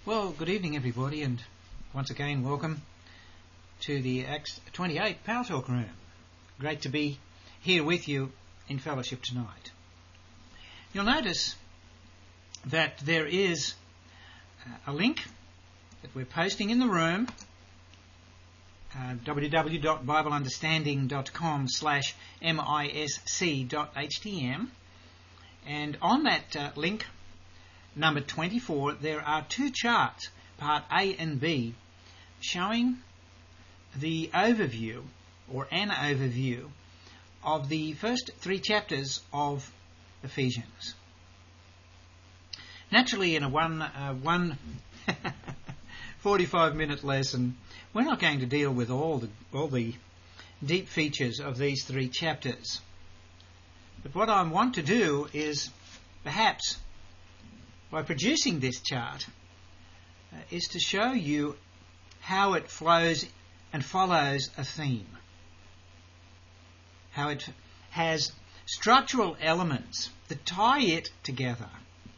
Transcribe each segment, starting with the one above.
Well, good evening everybody, and once again welcome to the Acts 28 Power Talk Room. Great to be here with you in fellowship tonight. You'll notice that there is a link that we're posting in the room, www.bibleunderstanding.com/misc.htm, and on that link, number 24, there are two charts, part A and B, showing the overview, or an overview, of the first three chapters of Ephesians. Naturally, in a one 45-minute lesson, we're not going to deal with all the deep features of these three chapters. But what I want to do is, perhaps, by producing this chart, is to show you how it flows and follows a theme. How it has structural elements that tie it together.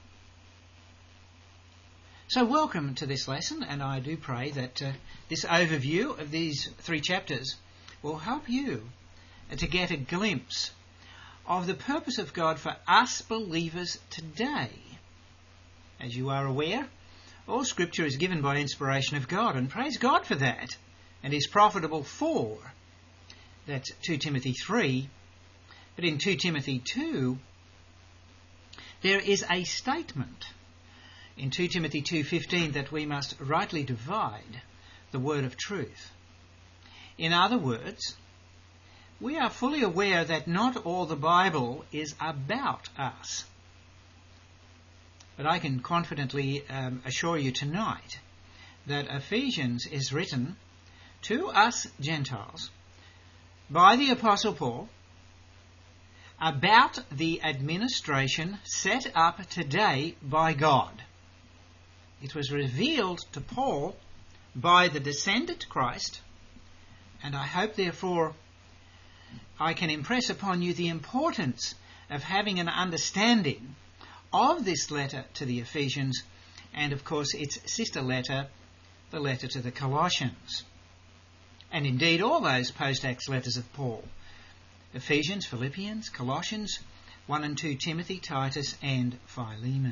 So welcome to this lesson, and I do pray that this overview of these three chapters will help you to get a glimpse of the purpose of God for us believers today. As you are aware, all Scripture is given by inspiration of God, and praise God for that, and is profitable for. That's 2 Timothy 3. But in 2 Timothy 2, there is a statement in 2 Timothy 2:15 that we must rightly divide the word of truth. In other words, we are fully aware that not all the Bible is about us. But I can confidently assure you tonight that Ephesians is written to us Gentiles by the Apostle Paul about the administration set up today by God. It was revealed to Paul by the descendant Christ, and I hope therefore I can impress upon you the importance of having an understanding of this letter to the Ephesians, and of course its sister letter, the letter to the Colossians. And indeed all those post-Acts letters of Paul: Ephesians, Philippians, Colossians, 1 and 2 Timothy, Titus and Philemon.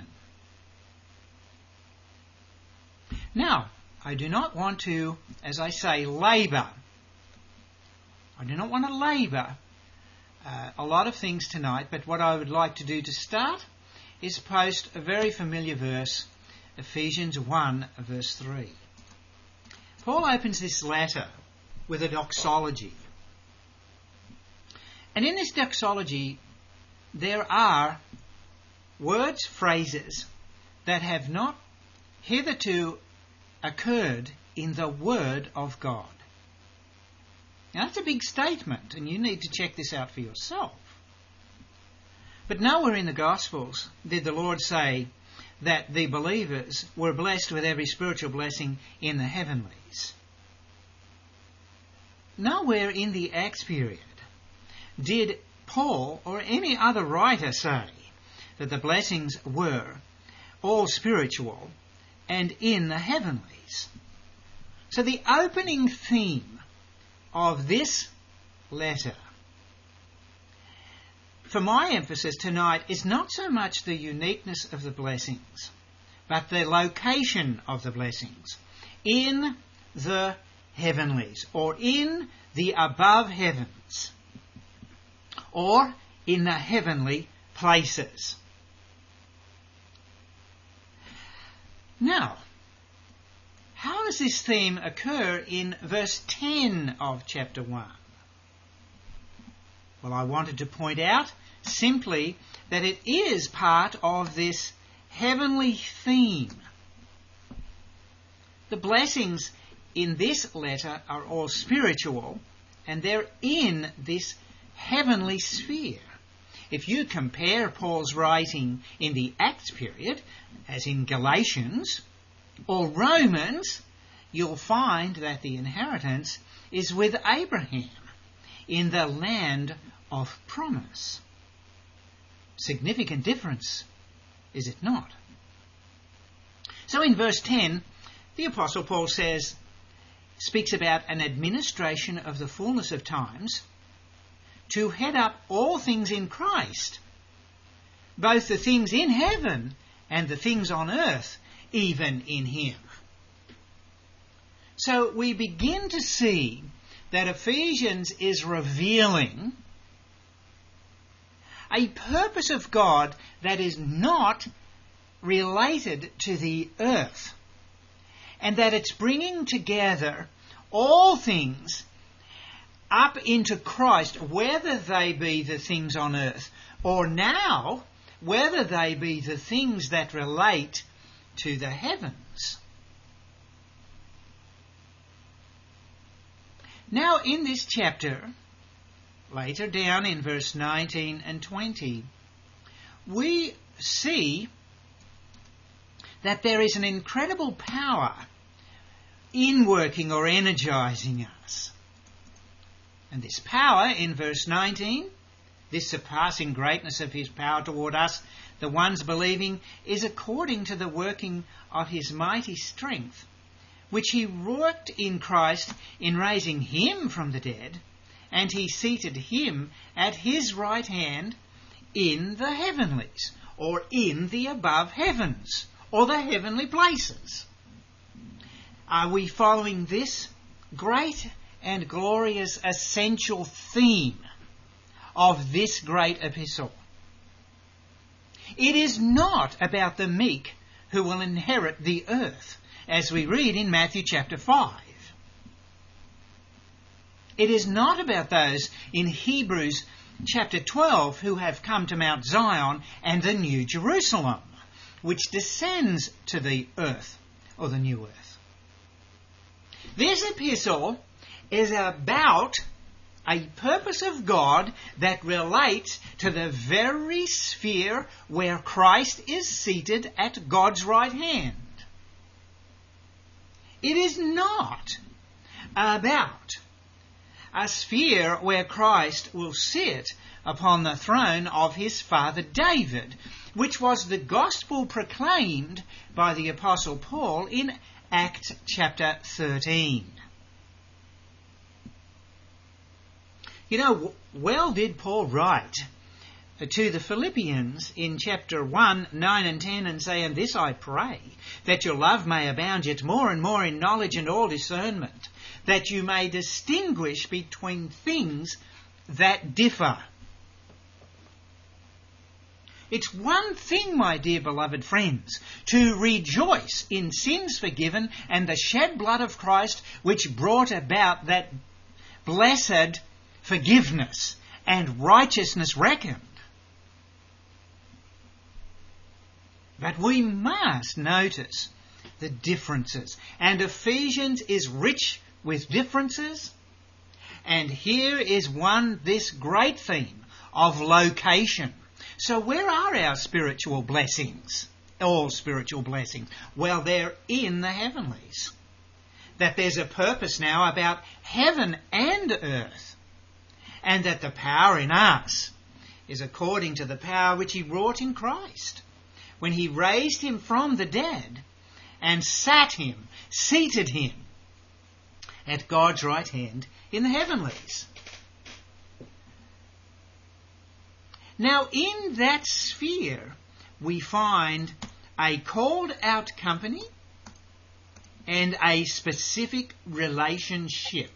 Now, I do not want to, as I say, labour. I do not want to labour a lot of things tonight, but what I would like to do to start is post a very familiar verse, Ephesians 1, verse 3. Paul opens this letter with a doxology. And in this doxology, there are words, phrases that have not hitherto occurred in the Word of God. Now, that's a big statement, and you need to check this out for yourself. But nowhere in the Gospels did the Lord say that the believers were blessed with every spiritual blessing in the heavenlies. Nowhere in the Acts period did Paul or any other writer say that the blessings were all spiritual and in the heavenlies. So the opening theme of this letter, for my emphasis tonight, is not so much the uniqueness of the blessings, but the location of the blessings in the heavenlies, or in the above heavens, or in the heavenly places. Now, how does this theme occur in verse 10 of chapter 1? Well, I wanted to point out simply that it is part of this heavenly theme. The blessings in this letter are all spiritual, and they're in this heavenly sphere. If you compare Paul's writing in the Acts period, as in Galatians or Romans, you'll find that the inheritance is with Abraham in the land of promise. Significant difference, is it not? So in verse 10, the Apostle Paul speaks about an administration of the fullness of times to head up all things in Christ, both the things in heaven and the things on earth, even in him. So we begin to see that Ephesians is revealing a purpose of God that is not related to the earth, and that it's bringing together all things up into Christ, whether they be the things on earth, or now, whether they be the things that relate to the heavens. Now, in this chapter, later down in verse 19 and 20, we see that there is an incredible power in working or energizing us. And this power, in verse 19, this surpassing greatness of his power toward us, the ones believing, is according to the working of his mighty strength, which he worked in Christ in raising him from the dead, and he seated him at his right hand in the heavenlies, or in the above heavens, or the heavenly places. Are we following this great and glorious essential theme of this great epistle? It is not about the meek who will inherit the earth, as we read in Matthew chapter 5. It is not about those in Hebrews chapter 12 who have come to Mount Zion and the New Jerusalem, which descends to the earth, or the new earth. This epistle is about a purpose of God that relates to the very sphere where Christ is seated at God's right hand. It is not about a sphere where Christ will sit upon the throne of his father David, which was the gospel proclaimed by the Apostle Paul in Acts chapter 13. You know, well did Paul write to the Philippians in chapter 1, 9 and 10 and say, "And this I pray, that your love may abound yet more and more in knowledge and all discernment, that you may distinguish between things that differ." It's one thing, my dear beloved friends, to rejoice in sins forgiven and the shed blood of Christ, which brought about that blessed forgiveness and righteousness reckoned. But we must notice the differences. And Ephesians is rich with differences. And here is this great theme of location. So where are our spiritual blessings? All spiritual blessings? Well, they're in the heavenlies. That there's a purpose now about heaven and earth. And that the power in us is according to the power which he wrought in Christ, when he raised him from the dead and seated him at God's right hand in the heavenlies. Now, in that sphere, we find a called out company and a specific relationship.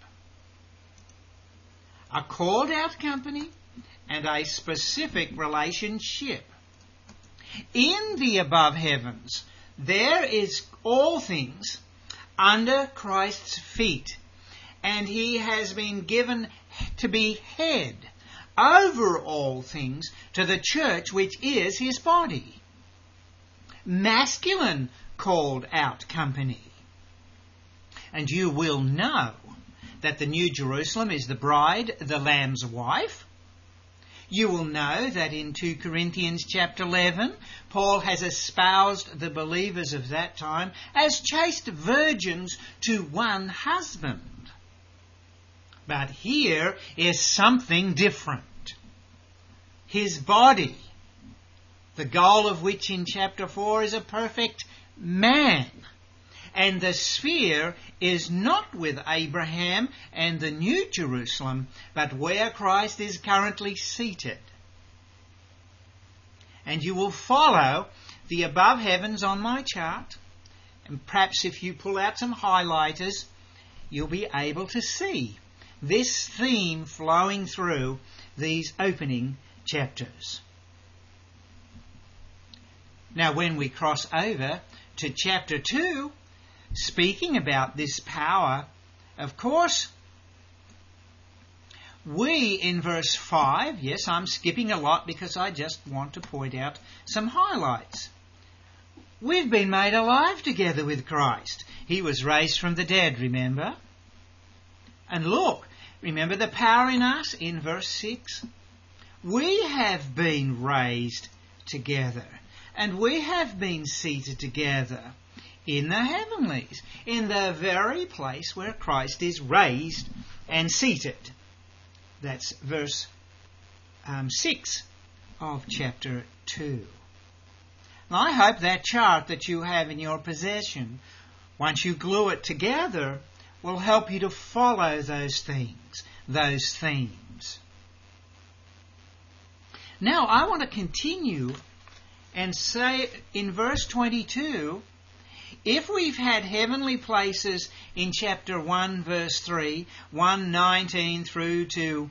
A called out company and a specific relationship. In the above heavens, there is all things under Christ's feet, and he has been given to be head over all things to the church, which is his body. Masculine called out company. And you will know that the New Jerusalem is the bride, the Lamb's wife. You will know that in 2 Corinthians chapter 11, Paul has espoused the believers of that time as chaste virgins to one husband. But here is something different. His body, the goal of which in chapter 4 is a perfect man. And the sphere is not with Abraham and the New Jerusalem, but where Christ is currently seated. And you will follow the above heavens on my chart, and perhaps if you pull out some highlighters, you'll be able to see this theme flowing through these opening chapters. Now, when we cross over to chapter 2, speaking about this power, of course, we in verse 5, yes, I'm skipping a lot because I just want to point out some highlights. We've been made alive together with Christ. He was raised from the dead, remember? And look, remember the power in us in verse 6? We have been raised together, and we have been seated together in the heavenlies, in the very place where Christ is raised and seated. That's verse 6 of chapter 2. Now, I hope that chart that you have in your possession, once you glue it together, will help you to follow those things, those themes. Now, I want to continue and say in verse 22, if we've had heavenly places in chapter 1, verse 3, 1:19 through to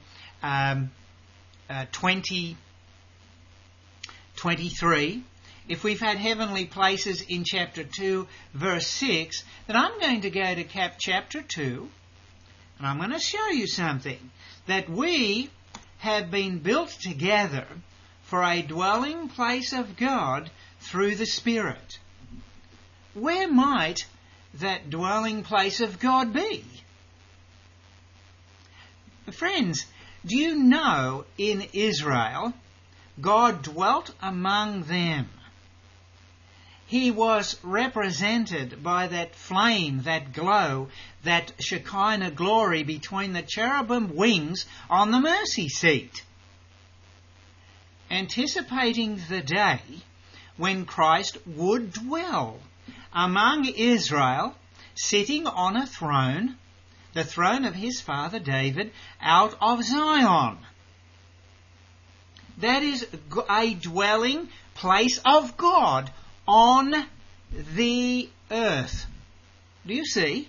23, if we've had heavenly places in chapter 2, verse 6, then I'm going to go to chapter 2, and I'm going to show you something, that we have been built together for a dwelling place of God through the Spirit. Where might that dwelling place of God be? Friends, do you know in Israel, God dwelt among them? He was represented by that flame, that glow, that Shekinah glory between the cherubim wings on the mercy seat, anticipating the day when Christ would dwell among Israel, sitting on a throne, the throne of his father David, out of Zion. That is a dwelling place of God on the earth. Do you see?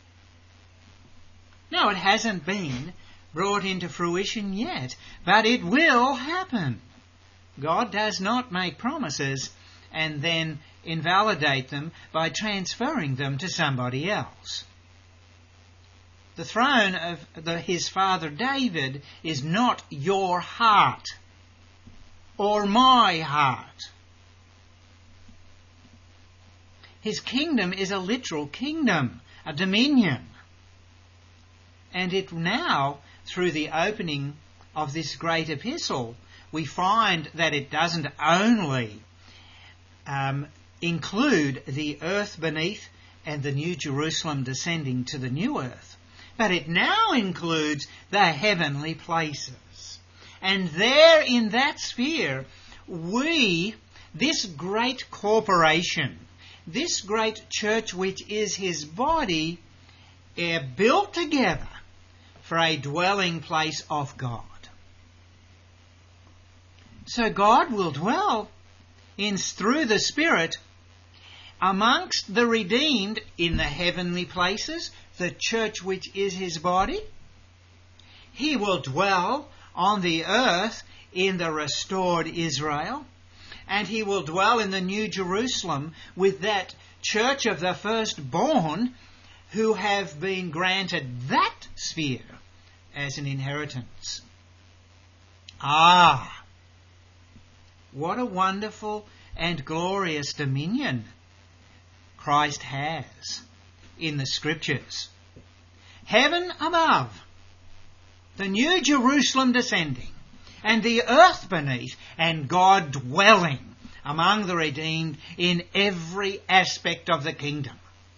No, it hasn't been brought into fruition yet, but it will happen. God does not make promises and then invalidate them by transferring them to somebody else. The throne of his father David is not your heart or my heart. His kingdom is a literal kingdom, a dominion. And it now, through the opening of this great epistle, we find that it doesn't only include the earth beneath and the New Jerusalem descending to the new earth, but it now includes the heavenly places. And there in that sphere, we, this great corporation, this great church which is his body, are built together for a dwelling place of God. So God will dwell through the Spirit amongst the redeemed in the heavenly places, the church which is his body. He will dwell on the earth in the restored Israel, and he will dwell in the New Jerusalem with that church of the firstborn who have been granted that sphere as an inheritance. Ah! What a wonderful and glorious dominion Christ has in the Scriptures. Heaven above, the New Jerusalem descending, and the earth beneath, and God dwelling among the redeemed in every aspect of the kingdom.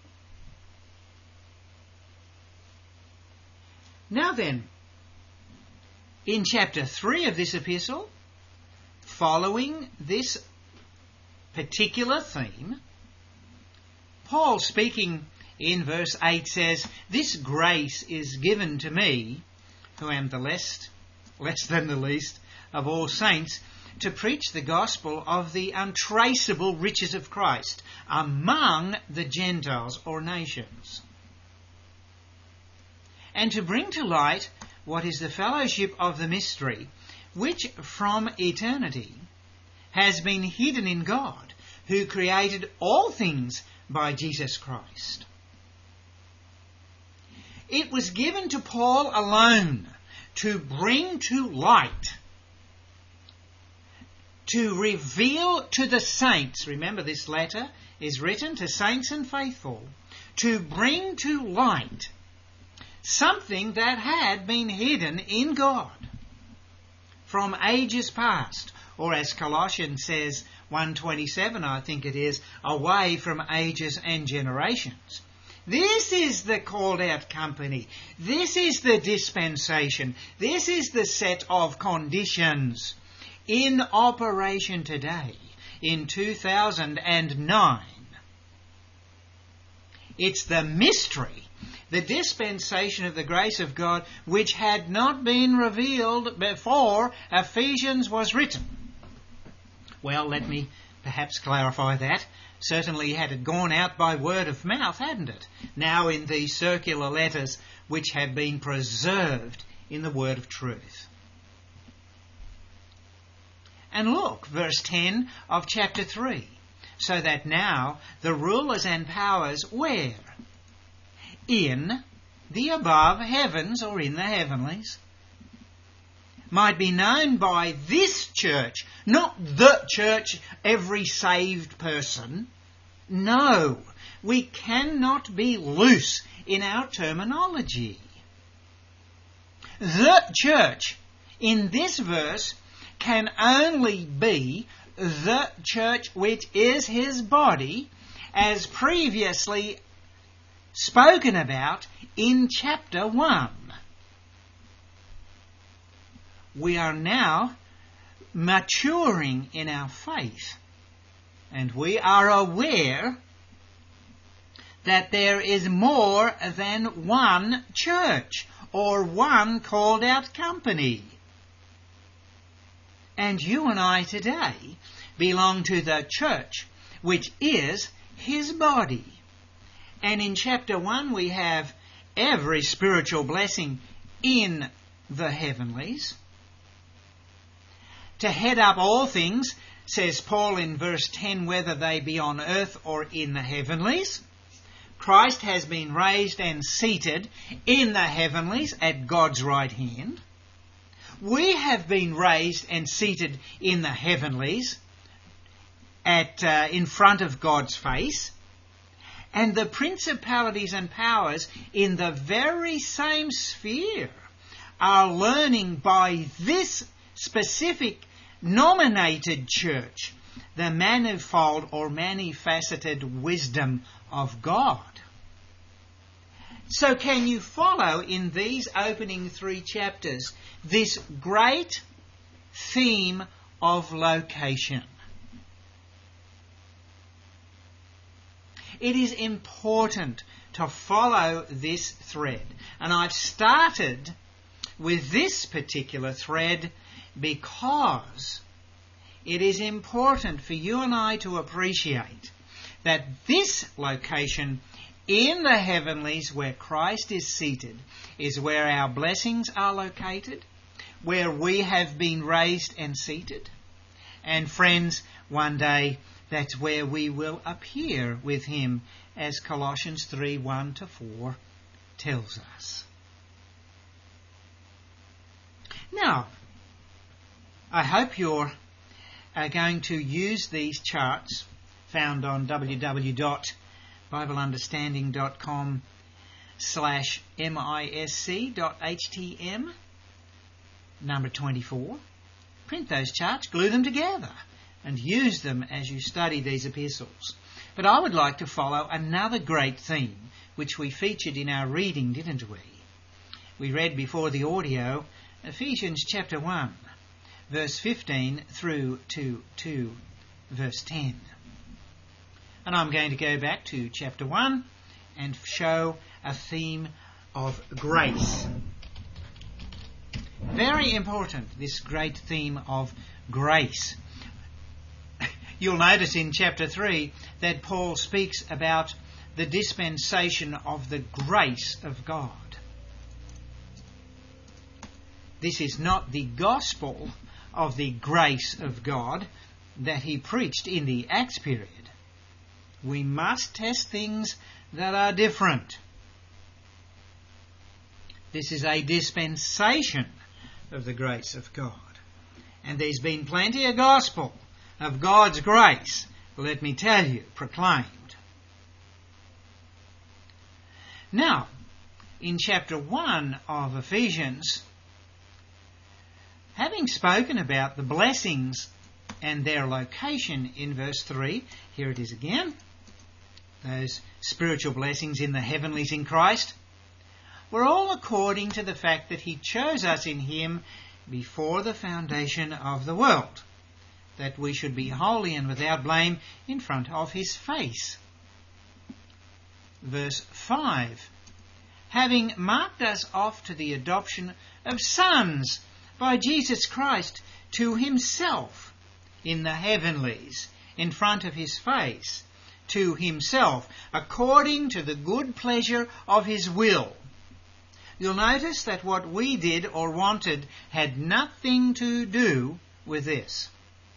Now then, in chapter 3 of this epistle, following this particular theme, Paul, speaking in verse 8, says, "This grace is given to me, who am the less than the least of all saints, to preach the gospel of the untraceable riches of Christ among the Gentiles or nations, and to bring to light what is the fellowship of the mystery, which from eternity has been hidden in God, who created all things by Jesus Christ." It was given to Paul alone to bring to light, to reveal to the saints. Remember, this letter is written to saints and faithful, to bring to light something that had been hidden in God from ages past, or as Colossians says, 1:27, I think it is, away from ages and generations. This is the called out company. This is the dispensation. This is the set of conditions in operation today, in 2009. It's the mystery, the dispensation of the grace of God, which had not been revealed before Ephesians was written. Well, let me perhaps clarify that. Certainly had it gone out by word of mouth, hadn't it? Now in these circular letters which have been preserved in the word of truth. And look, verse 10 of chapter 3. "So that now the rulers and powers where? In the above heavens, or in the heavenlies, might be known by this church," not the church, every saved person. No, we cannot be loose in our terminology. The church in this verse can only be the church which is his body, as previously spoken about in chapter 1. We are now maturing in our faith, and we are aware that there is more than one church or one called out company. And you and I today belong to the church, which is his body. And in chapter 1 we have every spiritual blessing in the heavenlies. To head up all things, says Paul in verse 10, whether they be on earth or in the heavenlies. Christ has been raised and seated in the heavenlies at God's right hand. We have been raised and seated in the heavenlies in front of God's face. And the principalities and powers in the very same sphere are learning by this specific nominated church the manifold or many-faceted wisdom of God. So can you follow in these opening 3 chapters this great theme of location? It is important to follow this thread. And I've started with this particular thread because it is important for you and I to appreciate that this location in the heavenlies where Christ is seated is where our blessings are located, where we have been raised and seated. And friends, one day that's where we will appear with him, as Colossians 3:1-4 tells us. Now, I hope you're going to use these charts found on www.bibleunderstanding.com/misc.htm, number 24. Print those charts, glue them together, and use them as you study these epistles. But I would like to follow another great theme, which we featured in our reading, didn't we? We read before the audio Ephesians chapter 1, verse 15 through to verse 10. And I'm going to go back to chapter 1 and show a theme of grace. Very important, this great theme of grace. You'll notice in chapter 3 that Paul speaks about the dispensation of the grace of God. This is not the gospel of the grace of God that he preached in the Acts period. We must test things that are different. This is a dispensation of the grace of God. And there's been plenty of gospel of God's grace, let me tell you, proclaimed. Now, in chapter 1 of Ephesians, having spoken about the blessings and their location in verse 3, here it is again, those spiritual blessings in the heavenlies in Christ, were all according to the fact that he chose us in him before the foundation of the world, that we should be holy and without blame in front of his face. Verse 5, having marked us off to the adoption of sons by Jesus Christ to himself in the heavenlies, in front of his face, to himself, according to the good pleasure of his will. You'll notice that what we did or wanted had nothing to do with this.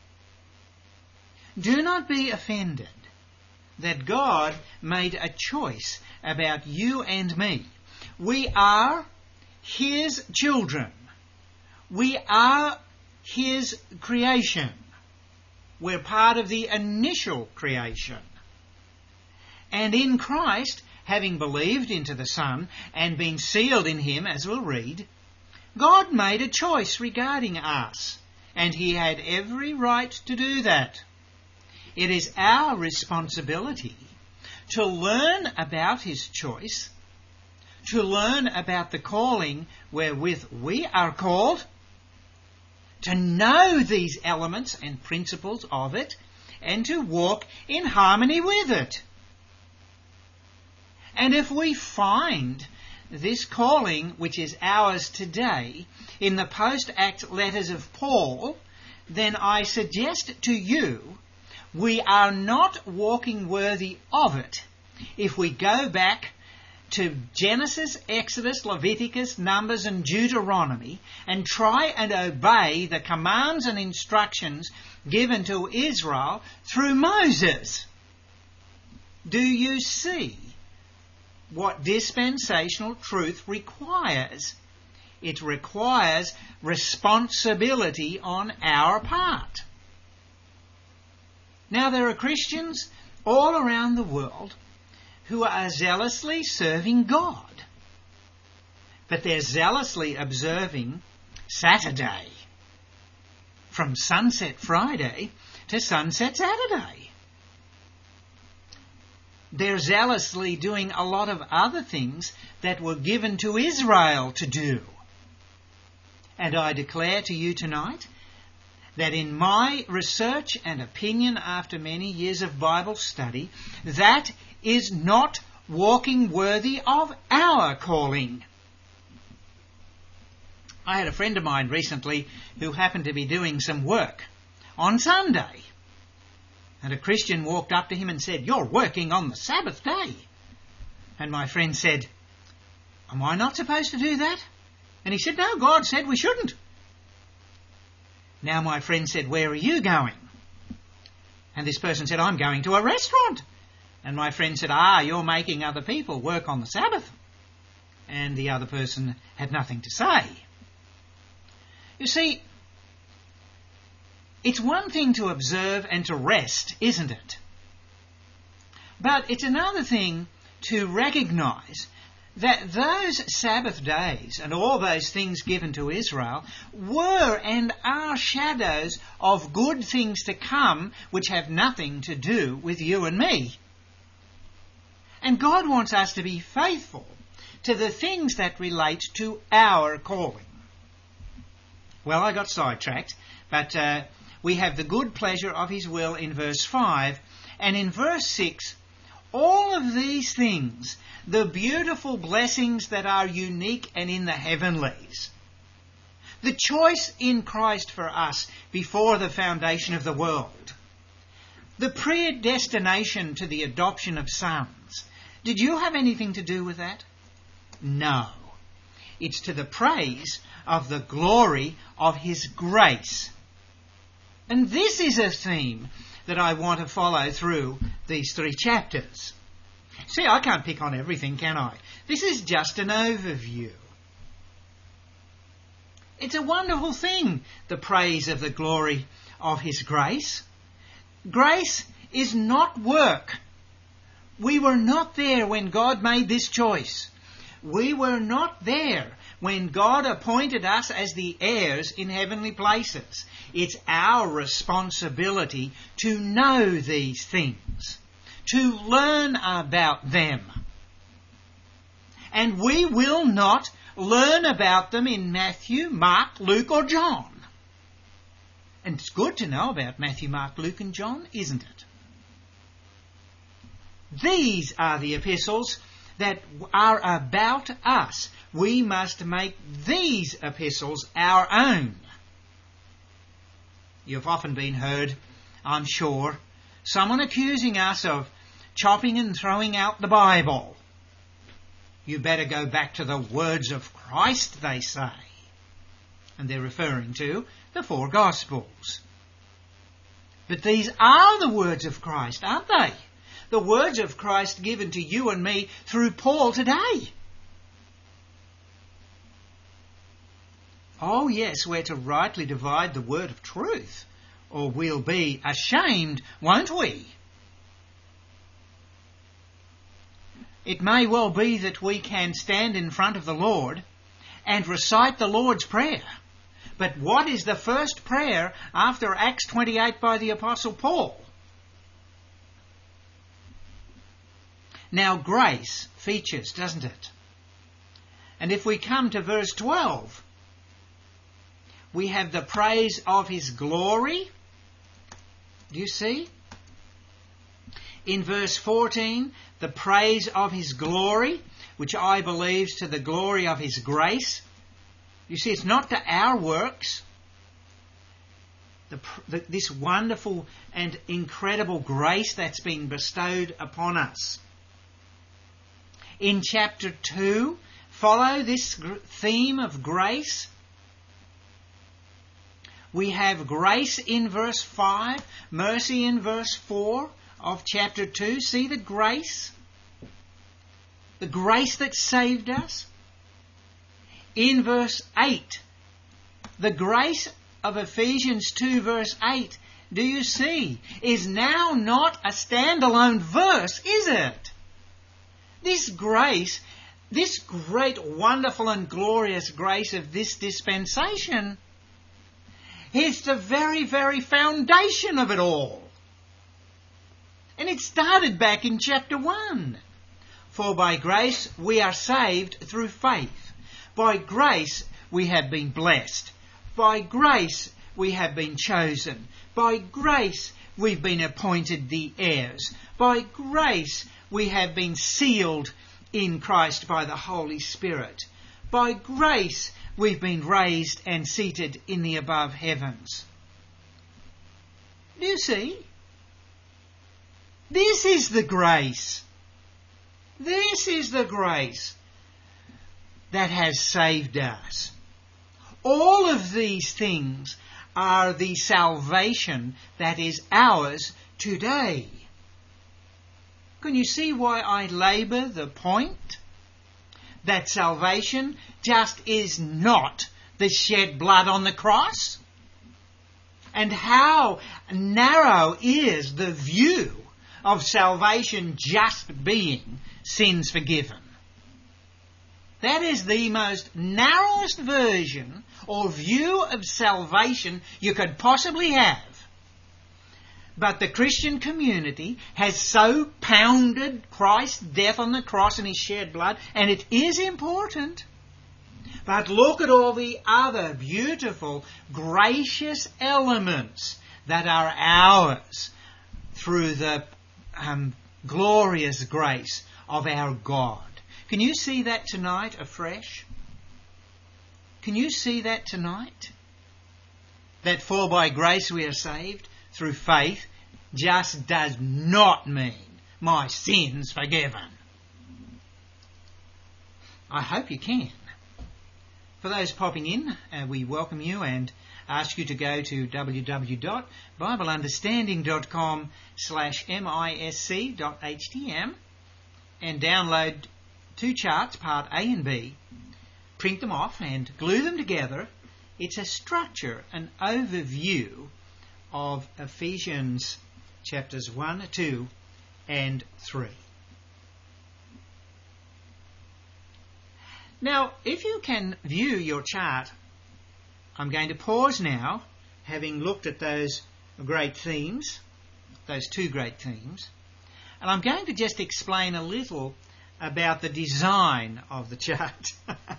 Do not be offended that God made a choice about you and me. We are his children. We are his creation. We're part of the initial creation. And in Christ, having believed into the Son and been sealed in him, as we'll read, God made a choice regarding us, and he had every right to do that. It is our responsibility to learn about his choice, to learn about the calling wherewith we are called, to know these elements and principles of it, and to walk in harmony with it. And if we find this calling, which is ours today, in the post-Acts letters of Paul, then I suggest to you we are not walking worthy of it if we go back to Genesis, Exodus, Leviticus, Numbers and Deuteronomy and try and obey the commands and instructions given to Israel through Moses. Do you see what dispensational truth requires? It requires responsibility on our part. Now, there are Christians all around the world who are zealously serving God, but they're zealously observing Saturday, from sunset Friday to sunset Saturday. They're zealously doing a lot of other things that were given to Israel to do. And I declare to you tonight that in my research and opinion after many years of Bible study, that is not walking worthy of our calling. I had a friend of mine recently who happened to be doing some work on Sunday. And a Christian walked up to him and said, "You're working on the Sabbath day." And my friend said, "Am I not supposed to do that?" And he said, "No, God said we shouldn't." Now my friend said, "Where are you going?" And this person said, "I'm going to a restaurant." And my friend said, "You're making other people work on the Sabbath." And the other person had nothing to say. You see, it's one thing to observe and to rest, isn't it? But it's another thing to recognise that those Sabbath days and all those things given to Israel were and are shadows of good things to come which have nothing to do with you and me. And God wants us to be faithful to the things that relate to our calling. Well, I got sidetracked, but we have the good pleasure of his will in verse 5, And in verse 6, all of these things, the beautiful blessings that are unique and in the heavenlies, the choice in Christ for us before the foundation of the world, the predestination to the adoption of sons, did you have anything to do with that? No. It's to the praise of the glory of His grace. And this is a theme that I want to follow through these 3 chapters. See, I can't pick on everything, can I? This is just an overview. It's a wonderful thing, the praise of the glory of His grace. Grace is not work. We were not there when God made this choice. We were not there when God appointed us as the heirs in heavenly places. It's our responsibility to know these things, to learn about them. And we will not learn about them in Matthew, Mark, Luke or John. And it's good to know about Matthew, Mark, Luke and John, isn't it? These are the epistles that are about us. We must make these epistles our own. You've often been heard, I'm sure, someone accusing us of chopping and throwing out the Bible. You better go back to the words of Christ, they say. And they're referring to the 4 Gospels. But these are the words of Christ, aren't they? The words of Christ given to you and me through Paul today. Oh yes, we're to rightly divide the word of truth, or we'll be ashamed, won't we? It may well be that we can stand in front of the Lord and recite the Lord's Prayer. But what is the first prayer after Acts 28 by the Apostle Paul? Now grace features, doesn't it? And if we come to verse 12, we have the praise of His glory. Do you see? In verse 14, the praise of His glory, which I believe is to the glory of His grace. You see, it's not to our works. This wonderful and incredible grace that's been bestowed upon us. In chapter 2, follow this theme of grace. We have grace in verse 5, mercy in verse 4 of chapter 2. See the grace? The grace that saved us. In verse 8, the grace of Ephesians 2 verse 8, do you see, is now not a standalone verse, is it? This grace, this great, wonderful and glorious grace of this dispensation, is the very, very foundation of it all. And it started back in chapter 1. For by grace we are saved through faith. By grace we have been blessed. By grace we have been chosen. By grace we've been appointed the heirs. By grace we have been sealed in Christ by the Holy Spirit. By grace we've been raised and seated in the above heavens. Do you see? This is the grace. This is the grace that has saved us. All of these things are the salvation that is ours today. Can you see why I labour the point? That salvation just is not the shed blood on the cross? And how narrow is the view of salvation just being sins forgiven? That is the most narrowest version or view of salvation you could possibly have. But the Christian community has so pounded Christ's death on the cross and His shed blood, and it is important. But look at all the other beautiful, gracious elements that are ours through the glorious grace of our God. Can you see that tonight afresh? Can you see that tonight? That for by grace we are saved through faith just does not mean my sins forgiven. I hope you can. For those popping in, we welcome you and ask you to go to www.bibleunderstanding.com/misc.htm and download 2 charts, part A and B, print them off and glue them together. It's a structure, an overview of Ephesians chapters 1, 2 and 3. Now, if you can view your chart, I'm going to pause now, having looked at those great themes, those 2 great themes, and I'm going to just explain a little about the design of the chart.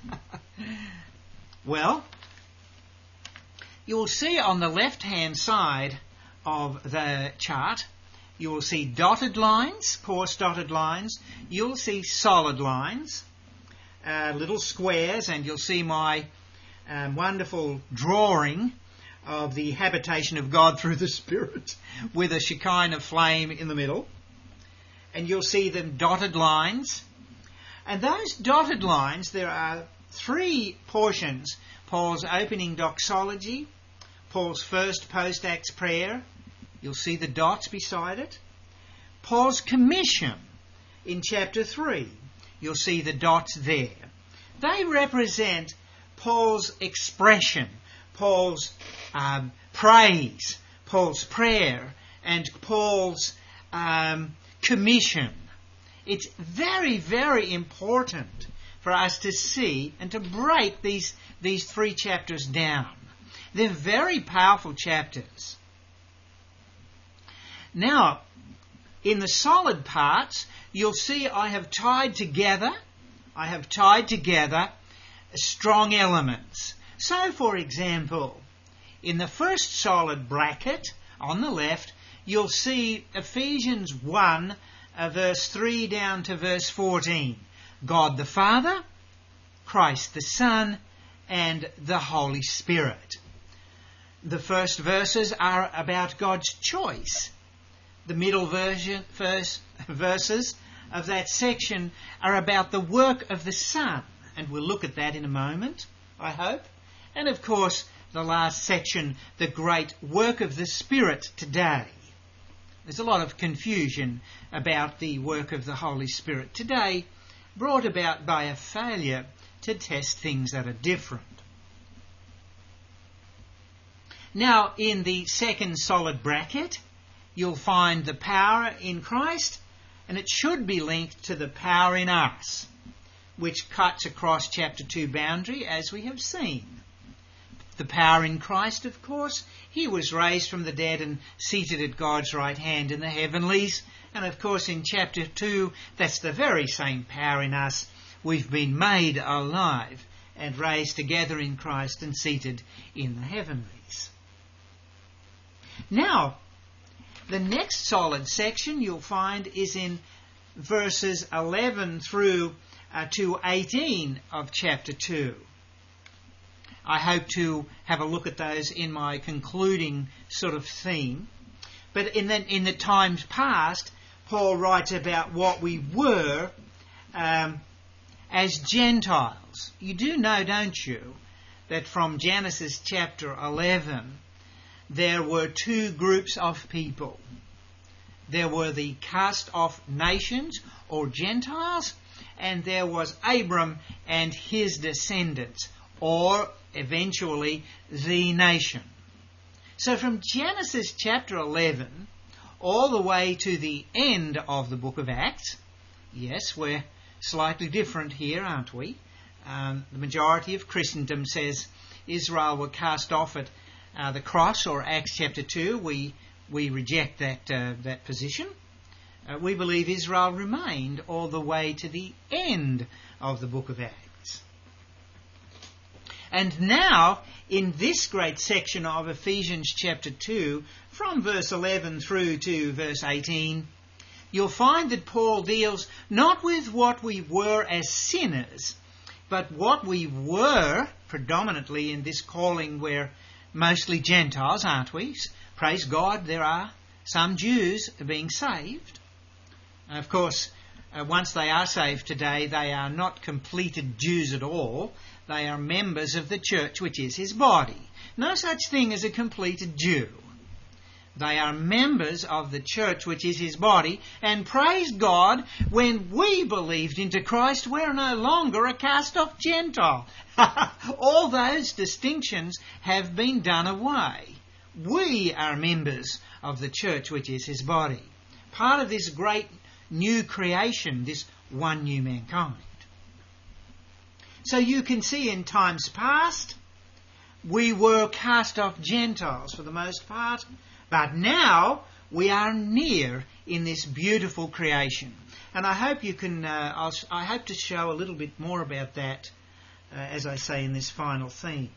Well, you will see on the left-hand side of the chart, you will see dotted lines, coarse dotted lines. You'll see solid lines, little squares, and you'll see my wonderful drawing of the habitation of God through the Spirit with a Shekinah flame in the middle. And you'll see them dotted lines. And those dotted lines, there are 3 portions: Paul's opening doxology, Paul's first post-Acts prayer. You'll see the dots beside it. Paul's commission in chapter 3. You'll see the dots there. They represent Paul's expression, Paul's praise, Paul's prayer, and Paul's commission. It's very, very important for us to see and to break these 3 chapters down. They're very powerful chapters. Now, in the solid parts, you'll see I have tied together strong elements. So, for example, in the first solid bracket on the left, you'll see Ephesians 1, verse 3 down to verse 14. God the Father, Christ the Son, and the Holy Spirit. The first verses are about God's choice. The middle verses of that section are about the work of the Son, and we'll look at that in a moment, I hope. And of course, the last section, the great work of the Spirit today. There's a lot of confusion about the work of the Holy Spirit today, brought about by a failure to test things that are different. Now, in the second solid bracket, you'll find the power in Christ, and it should be linked to the power in us, which cuts across chapter 2 boundary, as we have seen. The power in Christ, of course, he was raised from the dead and seated at God's right hand in the heavenlies. And of course in chapter 2, that's the very same power in us. We've been made alive and raised together in Christ and seated in the heavenlies. Now, the next solid section you'll find is in verses 11 through to 18 of chapter 2. I hope to have a look at those in my concluding sort of theme. But in the times past, Paul writes about what we were as Gentiles. You do know, don't you, that from Genesis chapter 11, there were 2 groups of people. There were the cast-off nations, or Gentiles, and there was Abram and his descendants, or eventually the nation. So from Genesis chapter 11 all the way to the end of the book of Acts, yes, we're slightly different here, aren't we? The majority of Christendom says Israel were cast off at the cross, or Acts chapter 2. We reject that position. We believe Israel remained all the way to the end of the book of Acts. And now, in this great section of Ephesians chapter 2, from verse 11 through to verse 18, you'll find that Paul deals not with what we were as sinners, but what we were predominantly in this calling. We're mostly Gentiles, aren't we? Praise God, there are some Jews being saved. Of course, once they are saved today, they are not completed Jews at all. They are members of the church, which is his body. No such thing as a completed Jew. They are members of the church, which is his body. And praise God, when we believed into Christ, we're no longer a cast-off Gentile. All those distinctions have been done away. We are members of the church, which is his body. Part of this great new creation, this one new mankind. So you can see in times past, we were cast-off Gentiles for the most part, but now we are near in this beautiful creation. And I hope you can, I hope to show a little bit more about that, as I say, in this final theme.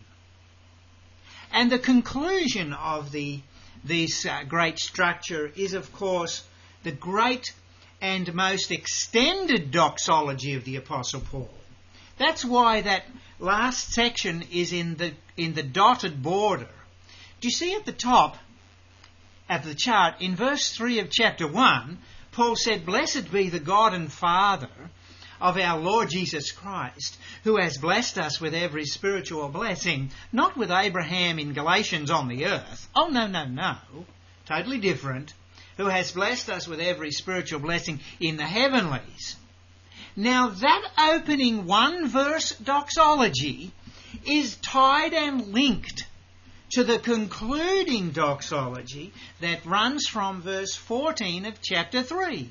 And the conclusion of this great structure is, of course, the great and most extended doxology of the Apostle Paul. That's why that last section is in the dotted border. Do you see at the top of the chart, in verse 3 of chapter 1, Paul said, "Blessed be the God and Father of our Lord Jesus Christ, who has blessed us with every spiritual blessing, not with Abraham in Galatians on the earth." Oh, no. Totally different. Who has blessed us with every spiritual blessing in the heavenlies. Now that opening one verse doxology is tied and linked to the concluding doxology that runs from verse 14 of chapter 3.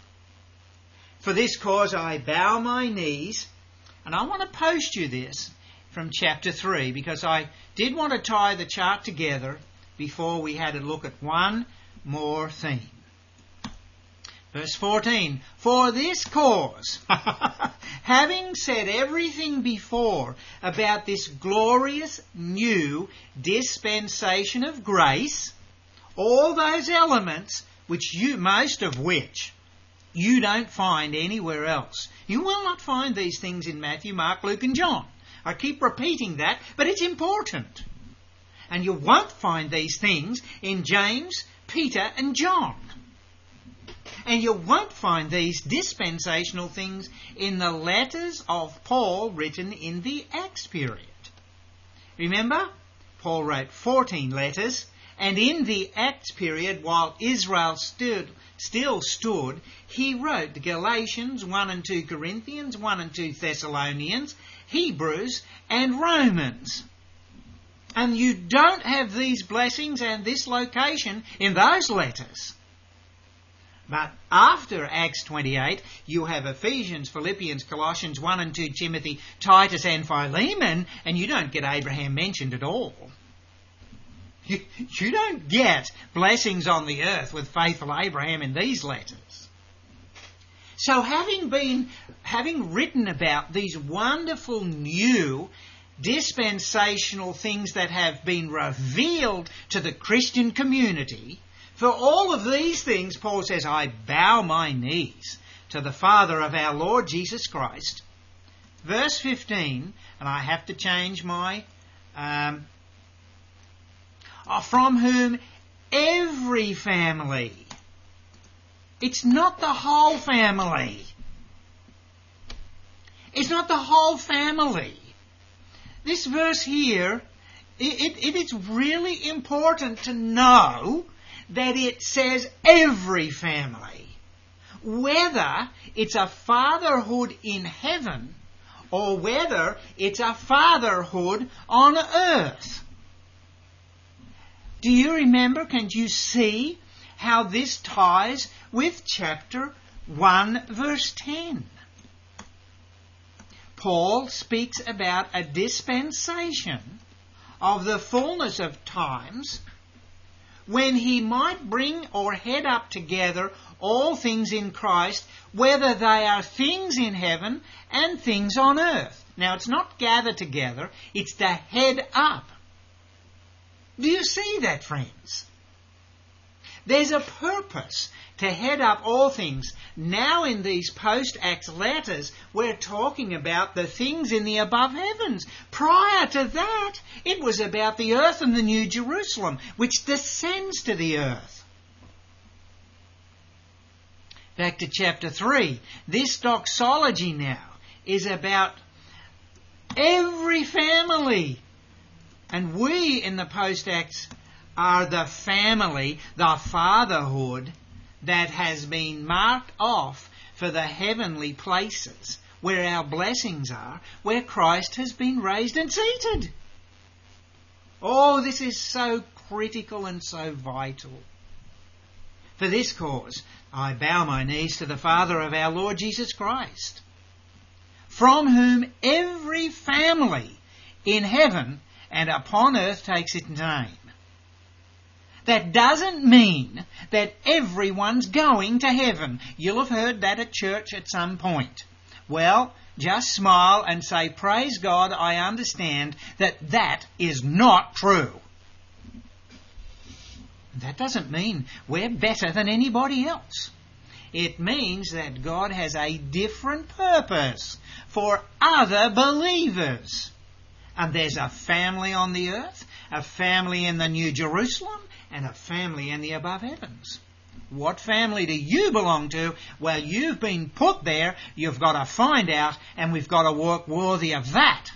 "For this cause I bow my knees," and I want to post you this from chapter 3 because I did want to tie the chart together before we had a look at one more theme. Verse 14, "For this cause," having said everything before about this glorious new dispensation of grace, all those elements most of which you don't find anywhere else. You will not find these things in Matthew, Mark, Luke and John. I keep repeating that, but it's important. And you won't find these things in James, Peter and John. And you won't find these dispensational things in the letters of Paul written in the Acts period. Remember, Paul wrote 14 letters, and in the Acts period, while Israel still stood, he wrote the Galatians, 1 and 2 Corinthians, 1 and 2 Thessalonians, Hebrews and Romans. And you don't have these blessings and this location in those letters. But after Acts 28, you have Ephesians, Philippians, Colossians, 1 and 2 Timothy, Titus and Philemon, and you don't get Abraham mentioned at all. You don't get blessings on the earth with faithful Abraham in these letters. So having written about these wonderful new dispensational things that have been revealed to the Christian community, for all of these things, Paul says, "I bow my knees to the Father of our Lord Jesus Christ." Verse 15, and I have to change my... from whom every family. It's not the whole family. It's not the whole family. This verse here, it is really important to know that it says every family. Whether it's a fatherhood in heaven or whether it's a fatherhood on earth. Do you remember, can you see how this ties with chapter 1 verse 10? Paul speaks about a dispensation of the fullness of times when he might bring or head up together all things in Christ, whether they are things in heaven and things on earth. Now, it's not gather together, it's to head up. Do you see that, friends? There's a purpose to head up all things. Now in these post-Acts letters, we're talking about the things in the above heavens. Prior to that, it was about the earth and the New Jerusalem, which descends to the earth. Back to chapter 3. This doxology now is about every family. And we in the post-Acts are the family, the fatherhood that has been marked off for the heavenly places where our blessings are, where Christ has been raised and seated. Oh, this is so critical and so vital. For this cause, I bow my knees to the Father of our Lord Jesus Christ, from whom every family in heaven and upon earth takes its name. That doesn't mean that everyone's going to heaven. You'll have heard that at church at some point. Well, just smile and say, praise God, I understand that is not true. That doesn't mean we're better than anybody else. It means that God has a different purpose for other believers. And there's a family on the earth, a family in the New Jerusalem, and a family in the above heavens. What family do you belong to? Well, you've been put there, you've got to find out, and we've got to work worthy of that.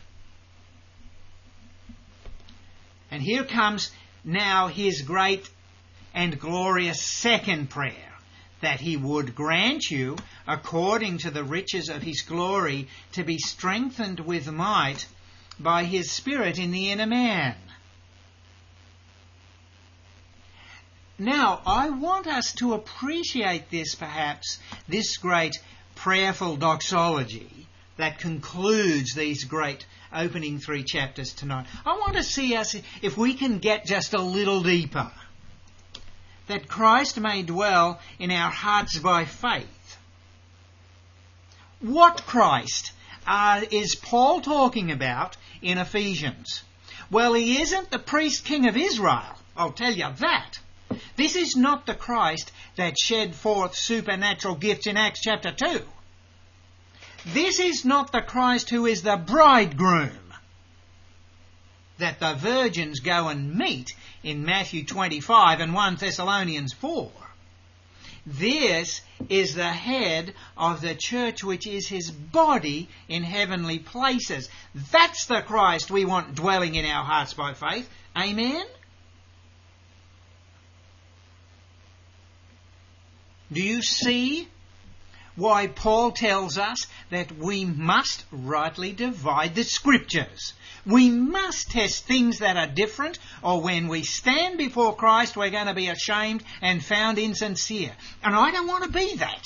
And here comes now his great and glorious second prayer, that he would grant you, according to the riches of his glory, to be strengthened with might by his Spirit in the inner man. Now, I want us to appreciate this, perhaps, this great prayerful doxology that concludes these great opening 3 chapters tonight. I want to see us, if we can get just a little deeper, that Christ may dwell in our hearts by faith. What Christ is Paul talking about in Ephesians? Well, he isn't the priest king of Israel, I'll tell you that. This is not the Christ that shed forth supernatural gifts in Acts chapter 2. This is not the Christ who is the bridegroom that the virgins go and meet in Matthew 25 and 1 Thessalonians 4. This is the head of the church, which is his body in heavenly places. That's the Christ we want dwelling in our hearts by faith. Amen? Do you see why Paul tells us that we must rightly divide the Scriptures? We must test things that are different, or when we stand before Christ we're going to be ashamed and found insincere. And I don't want to be that.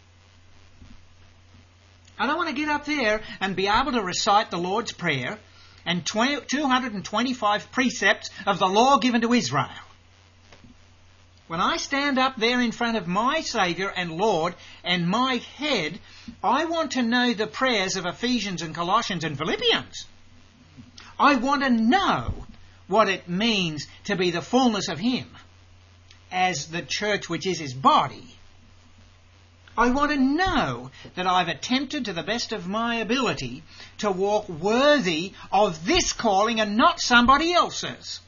I don't want to get up there and be able to recite the Lord's Prayer and 225 precepts of the law given to Israel. When I stand up there in front of my Saviour and Lord and my head, I want to know the prayers of Ephesians and Colossians and Philippians. I want to know what it means to be the fullness of him as the church which is his body. I want to know that I've attempted to the best of my ability to walk worthy of this calling and not somebody else's.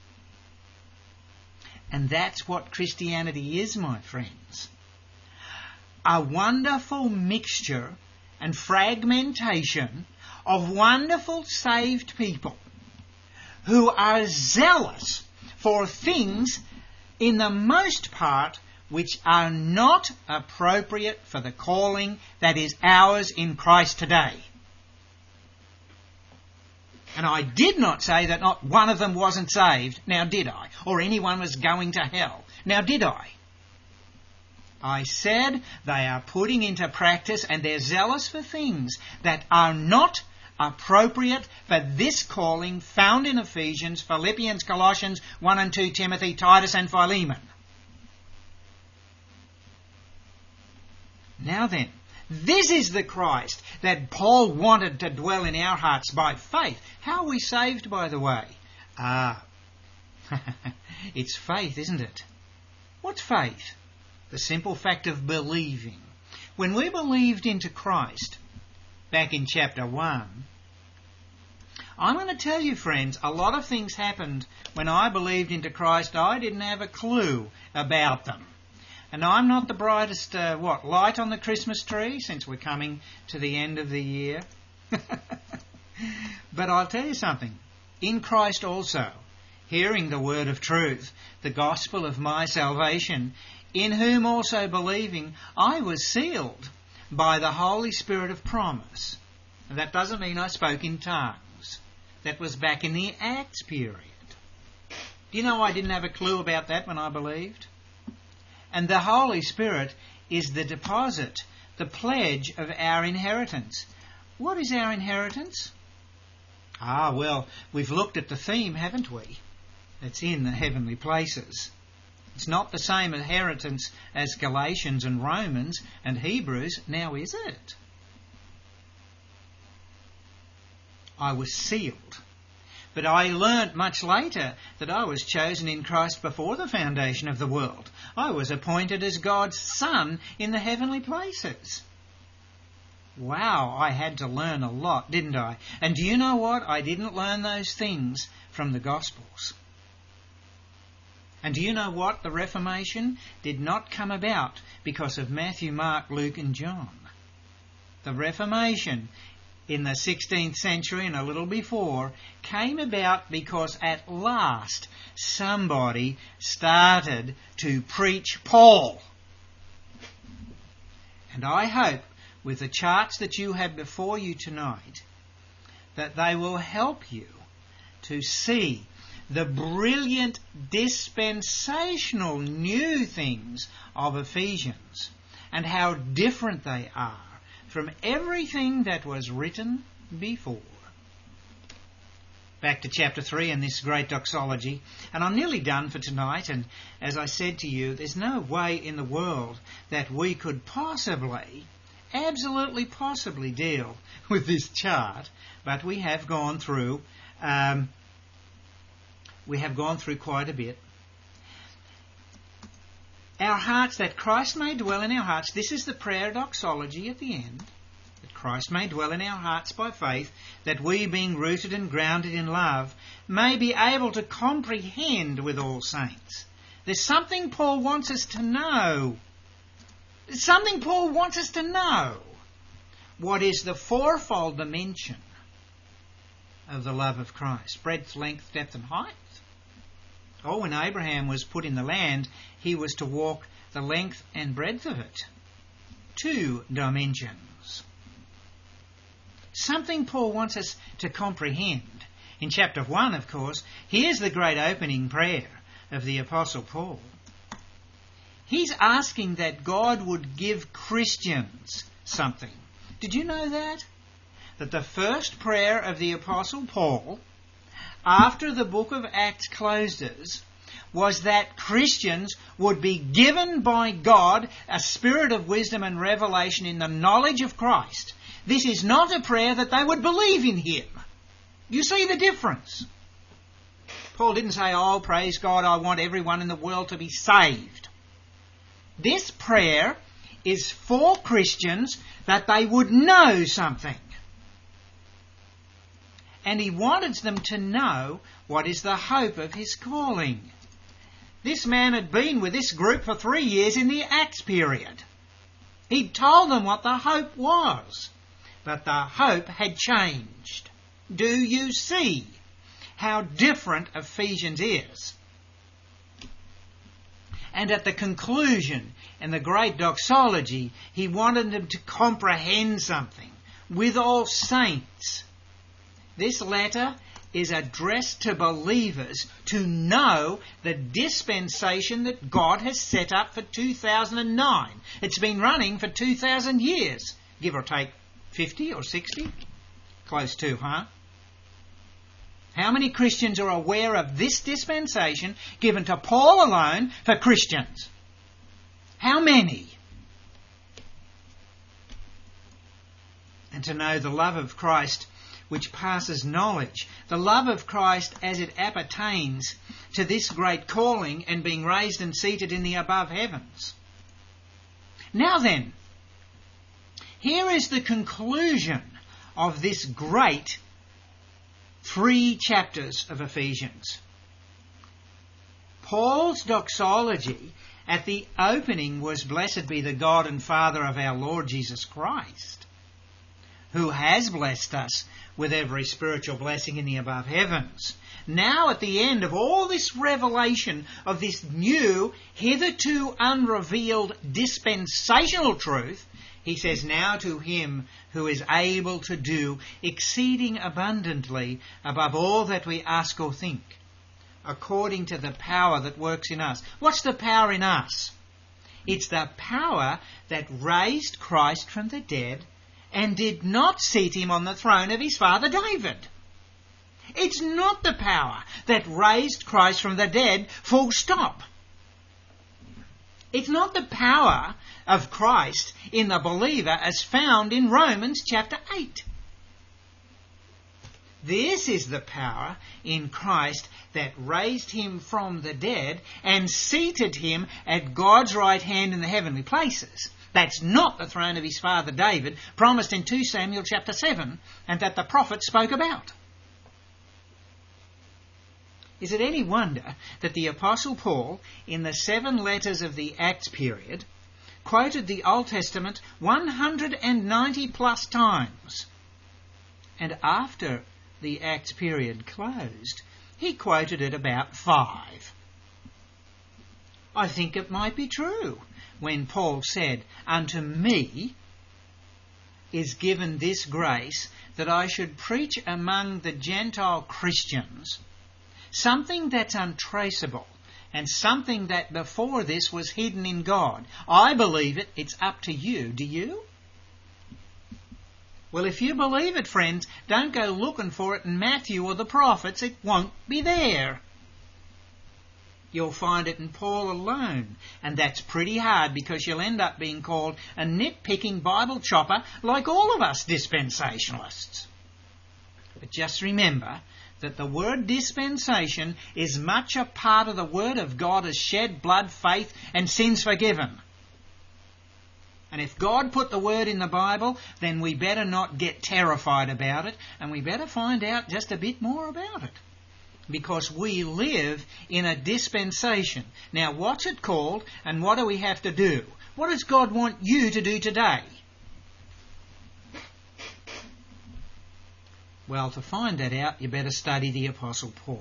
And that's what Christianity is, my friends. A wonderful mixture and fragmentation of wonderful saved people who are zealous for things, in the most part, which are not appropriate for the calling that is ours in Christ today. And I did not say that not one of them wasn't saved, now did I? Or anyone was going to hell, now did I? I said they are putting into practice and they're zealous for things that are not appropriate for this calling found in Ephesians, Philippians, Colossians, 1 and 2 Timothy, Titus and Philemon. Now then, this is the Christ that Paul wanted to dwell in our hearts by faith. How are we saved, by the way? It's faith, isn't it? What's faith? The simple fact of believing. When we believed into Christ, back in chapter 1, I'm going to tell you, friends, a lot of things happened when I believed into Christ. I didn't have a clue about them. And I'm not the brightest, light on the Christmas tree, since we're coming to the end of the year. But I'll tell you something. In Christ also, hearing the word of truth, the gospel of my salvation, in whom also believing, I was sealed by the Holy Spirit of promise. And that doesn't mean I spoke in tongues. That was back in the Acts period. Do you know I didn't have a clue about that when I believed? And the Holy Spirit is the deposit, the pledge of our inheritance. What is our inheritance? We've looked at the theme, haven't we? It's in the heavenly places. It's not the same inheritance as Galatians and Romans and Hebrews, now is it? I was sealed. But I learnt much later that I was chosen in Christ before the foundation of the world. I was appointed as God's son in the heavenly places. Wow, I had to learn a lot, didn't I? And do you know what? I didn't learn those things from the Gospels. And do you know what? The Reformation did not come about because of Matthew, Mark, Luke and John. The Reformation in the 16th century and a little before came about because at last somebody started to preach Paul. And I hope with the charts that you have before you tonight that they will help you to see the brilliant dispensational new things of Ephesians and how different they are from everything that was written before. Back to chapter 3 and this great doxology. And I'm nearly done for tonight. And as I said to you, there's no way in the world that we could absolutely possibly deal with this chart. But we have gone through quite a bit. Our hearts, that Christ may dwell in our hearts. This is the prayer doxology at the end. That Christ may dwell in our hearts by faith, that we, being rooted and grounded in love, may be able to comprehend with all saints. There's something Paul wants us to know. There's something Paul wants us to know. What is the fourfold dimension of the love of Christ? Breadth, length, depth and height. Oh, when Abraham was put in the land, he was to walk the length and breadth of it. 2 dimensions. Something Paul wants us to comprehend. In chapter 1, of course, here's the great opening prayer of the Apostle Paul. He's asking that God would give Christians something. Did you know that? That the first prayer of the Apostle Paul, after the book of Acts closes, was that Christians would be given by God a spirit of wisdom and revelation in the knowledge of Christ. This is not a prayer that they would believe in Him. You see the difference? Paul didn't say, oh, praise God, I want everyone in the world to be saved. This prayer is for Christians that they would know something. And he wanted them to know what is the hope of his calling. This man had been with this group for 3 years in the Acts period. He'd told them what the hope was, but the hope had changed. Do you see how different Ephesians is? And at the conclusion, in the great doxology, he wanted them to comprehend something with all saints. This letter is addressed to believers to know the dispensation that God has set up for 2009. It's been running for 2,000 years, give or take 50 or 60. Close to, huh? How many Christians are aware of this dispensation given to Paul alone for Christians? How many? And to know the love of Christ which passes knowledge, the love of Christ as it appertains to this great calling and being raised and seated in the above heavens. Now then, here is the conclusion of this great 3 chapters of Ephesians. Paul's doxology at the opening was, "Blessed be the God and Father of our Lord Jesus Christ, who has blessed us with every spiritual blessing in the above heavens." Now at the end of all this revelation of this new, hitherto unrevealed dispensational truth, he says, "Now to him who is able to do exceeding abundantly above all that we ask or think, according to the power that works in us." What's the power in us? It's the power that raised Christ from the dead and did not seat him on the throne of his father David. It's not the power that raised Christ from the dead, full stop. It's not the power of Christ in the believer as found in Romans chapter 8. This is the power in Christ that raised him from the dead and seated him at God's right hand in the heavenly places. That's not the throne of his father David, promised in 2 Samuel chapter 7, and that the prophet spoke about. Is it any wonder that the Apostle Paul, in the 7 letters of the Acts period, quoted the Old Testament 190 plus times, and after the Acts period closed, he quoted it about 5? I think it might be true when Paul said, "Unto me is given this grace that I should preach among the Gentile Christians something that's untraceable and something that before this was hidden in God." I believe it. It's up to you. Do you? Well, if you believe it, friends, don't go looking for it in Matthew or the prophets. It won't be there. You'll find it in Paul alone. And that's pretty hard, because you'll end up being called a nitpicking Bible chopper like all of us dispensationalists. But just remember that the word dispensation is much a part of the Word of God as shed blood, faith and sins forgiven. And if God put the word in the Bible, then we better not get terrified about it, and we better find out just a bit more about it. Because we live in a dispensation. Now, what's it called, and what do we have to do? What does God want you to do today? Well, to find that out, you better study the Apostle Paul.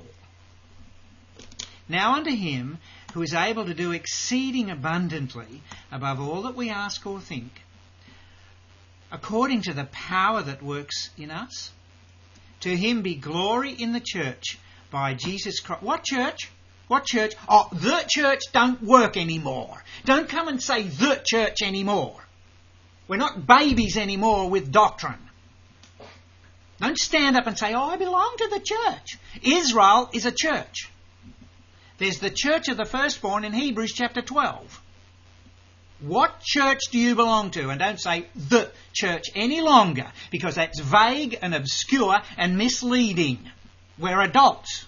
"Now unto him who is able to do exceeding abundantly above all that we ask or think, according to the power that works in us, to him be glory in the church by Jesus Christ." What church? What church? Oh, the church don't work anymore. Don't come and say the church anymore. We're not babies anymore with doctrine. Don't stand up and say, "Oh, I belong to the church." Israel is a church. There's the church of the firstborn in Hebrews chapter 12. What church do you belong to? And don't say the church any longer, because that's vague and obscure and misleading. We're adults.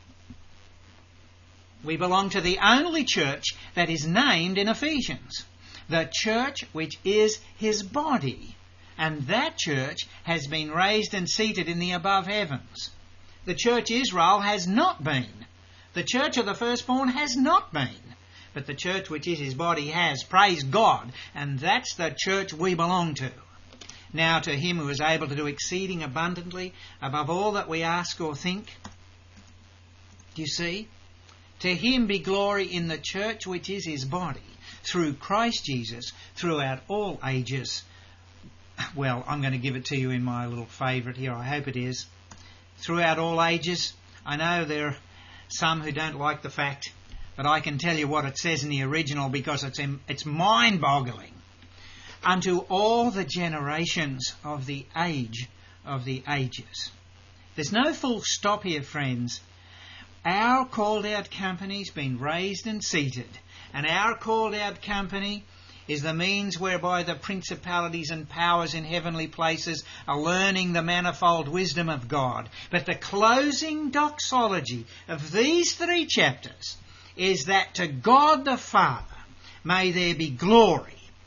We belong to the only church that is named in Ephesians, the church which is his body. And that church has been raised and seated in the above heavens. The church Israel has not been. The church of the firstborn has not been. But the church which is his body has. Praise God. And that's the church we belong to. Now to him who is able to do exceeding abundantly above all that we ask or think. Do you see? To him be glory in the church which is his body, through Christ Jesus, throughout all ages. Well, I'm going to give it to you in my little favourite here. I hope it is. Throughout all ages. I know there are some who don't like the fact, but I can tell you what it says in the original, because it's mind-boggling. Unto all the generations of the age of the ages. There's no full stop here, friends. Our called-out company's been raised and seated, and our called-out company is the means whereby the principalities and powers in heavenly places are learning the manifold wisdom of God. But the closing doxology of these 3 chapters is that to God the Father may there be glory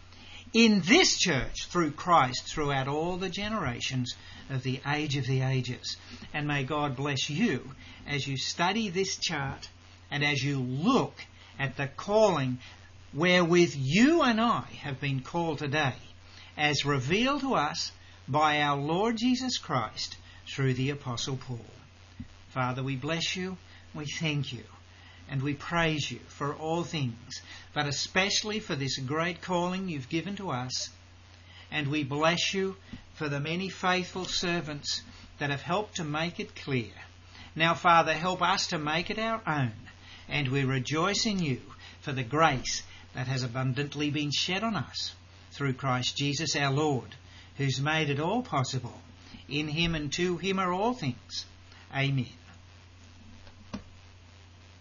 in this church through Christ throughout all the generations of the ages. And may God bless you as you study this chart and as you look at the calling wherewith you and I have been called today, as revealed to us by our Lord Jesus Christ through the Apostle Paul. Father, we bless you, we thank you, and we praise you for all things, but especially for this great calling you've given to us. And we bless you for the many faithful servants that have helped to make it clear. Now, Father, help us to make it our own, and we rejoice in you for the grace that has abundantly been shed on us through Christ Jesus our Lord, who's made it all possible. In him and to him are all things. Amen.